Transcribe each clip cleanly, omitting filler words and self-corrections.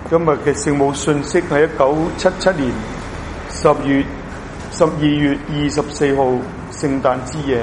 今日嘅聖母信息係1977年12月24號聖誕之夜。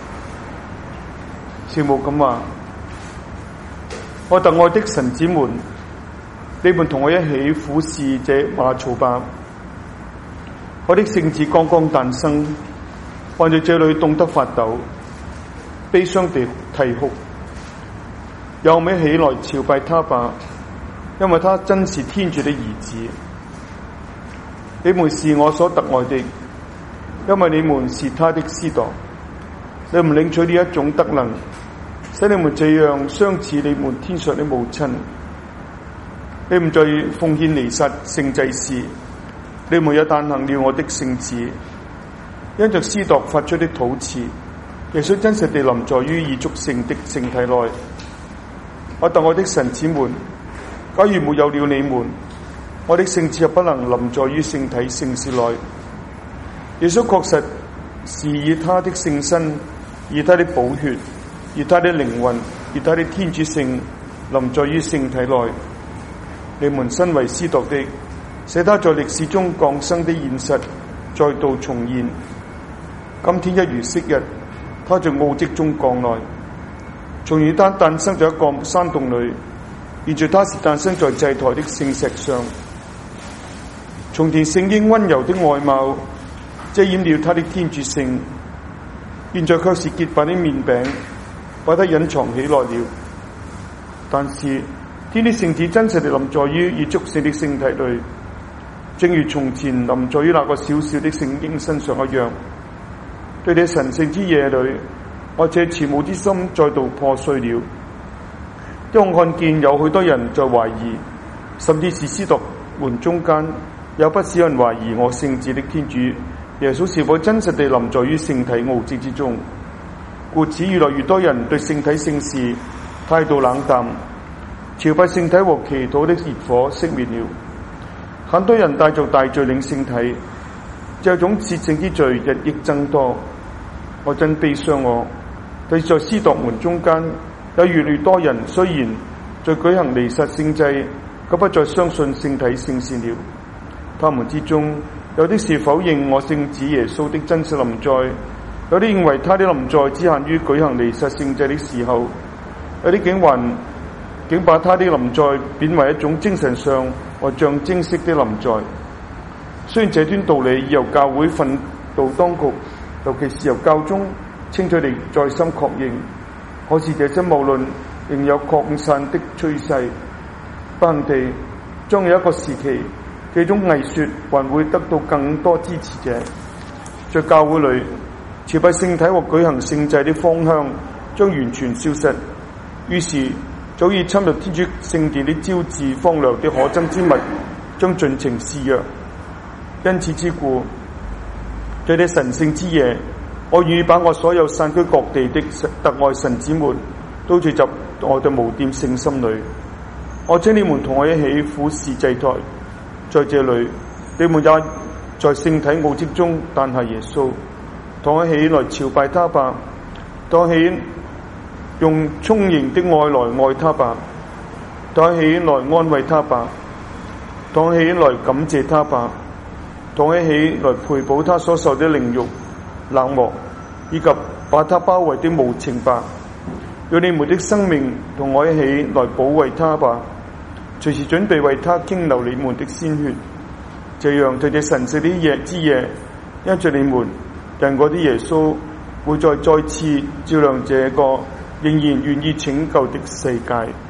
聖母咁話：我特愛的神子們，你們同我一起俯視這馬槽吧。我的聖子剛剛誕生，看在這裏凍得發抖，悲傷地啼哭。讓我們一起來朝拜他吧，因為他真是天主的兒子。你們是我所特愛的，因為你們是他的司鐸。你們領取了一種德能，使你們這樣相似你們天上的母親。你們在奉獻彌撒聖祭時，你們也誕幸了我的聖子。因着司鐸發出的禱詞，耶穌真實地臨在於已祝聖的聖體內。我特愛的神子們，假如沒有了你們，我的聖子也不能臨在於聖體聖事內。耶穌確實是以他的聖身，以他的寶血，以他的靈魂，以他的天主性臨在於聖體內。你們身為司鐸的，使他在歷史中降生的現實再度重現。今天一如昔日，他在奧蹟中降來，從而他誕生在一個山洞裏，現在他是誕生在祭台的聖石上。從前聖嬰溫柔的外貌遮掩了他的天主性，現在卻是潔白的面餅，把他隱藏起來了。但是天的聖子真實地臨在於已祝聖的聖體裏，正如從前臨在於那個小小的聖嬰身上一樣。對這神聖之夜裏，我這慈母之心再度破碎了，因為我看見有許多人在懷疑，甚至是司鐸們中間有不少人懷疑我聖子的天主耶穌是否真實地臨在於聖體奧蹟之中。故此越來越多人對聖體聖事態度冷淡，朝拜聖體和祈禱的熱火熄滅了。很多人帶着大罪領聖體，這種褻聖之罪日益增多。我真悲傷但在司鐸們中間有越來越多人，雖然在舉行彌撒聖祭，卻不再相信聖體聖事了。他們之中有的是否認我聖子耶穌的真實臨在，有啲認為他的臨在只限於舉行彌撒聖祭的時候，有啲竟把他的臨在貶為一種精神上和象徵式的臨在。雖然這段道理已由教會訓導當局，尤其是由教宗清楚地再三確認，可是這些謬論仍有擴散的趨勢。不幸地，將有一個時期，這種藝術還會得到更多支持者。在教會裏，朝拜聖體和舉行聖祭的方向將完全消失。於是早已侵入天主聖殿的招致荒涼的可憎之物將盡情肆虐。因此之故，在這神聖之夜，我願意把我所有散居各地的特愛神子們都聚集我的無玷聖心裏。我請你們同我一起俯視祭台，在這裏，你們也在聖體奧蹟中誕下耶穌，同我一起來朝拜他吧，同我一起用充盈的愛來愛他吧，同我一起來安慰他吧，同我一起來感謝他吧，同我一起來賠補他所受的凌辱、冷漠，以及把他包圍的無情吧。讓你們的生命同我一起來保衛他吧，隨時準備為他傾流你們的鮮血。這樣在這神聖的夜之夜，因着你們，人我的耶穌會再次照亮這個仍然願意拯救的世界。